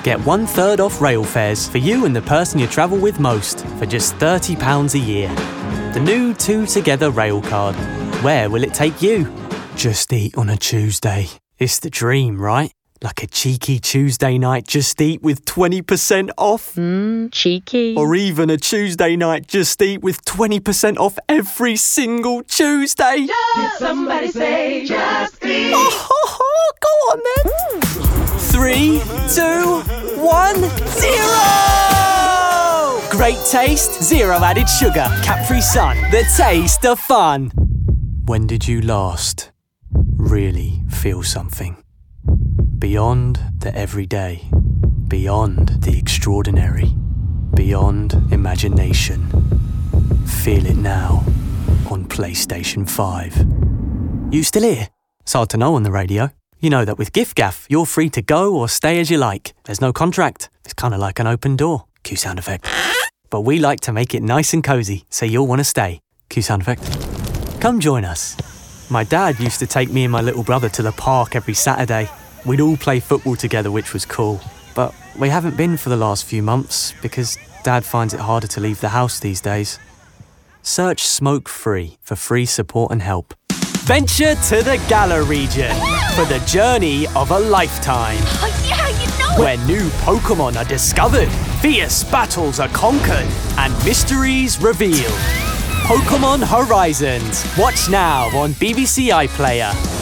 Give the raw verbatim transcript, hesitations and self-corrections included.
Get one third off rail fares for you and the person you travel with most for just thirty pounds a year. The new Two Together rail card. Where will it take you? Just Eat on a Tuesday. It's the dream, right? Like a cheeky Tuesday night Just Eat with twenty percent off. Mmm, cheeky. Or even a Tuesday night Just Eat with twenty percent off every single Tuesday. Did somebody say Just Eat? Oh, oh, oh, go on then. Three, two, one, zero! Great taste, zero added sugar. Capri Sun, the taste of fun. When did you last really feel something? Beyond the everyday, beyond the extraordinary, beyond imagination. Feel it now on PlayStation five. You still here? It's hard to know on the radio. You know that with giffgaff, you're free to go or stay as you like. There's no contract. It's kind of like an open door. Cue sound effect. But we like to make it nice and cozy, so you'll want to stay. Cue sound effect. Come join us. My dad used to take me and my little brother to the park every Saturday. We'd all play football together, which was cool. But we haven't been for the last few months because Dad finds it harder to leave the house these days. Search Smoke Free for free support and help. Venture to the Galar region for the journey of a lifetime. Oh, yeah, you know Where new Pokémon are discovered, fierce battles are conquered, and mysteries revealed. Pokémon Horizons. Watch now on B B C iPlayer.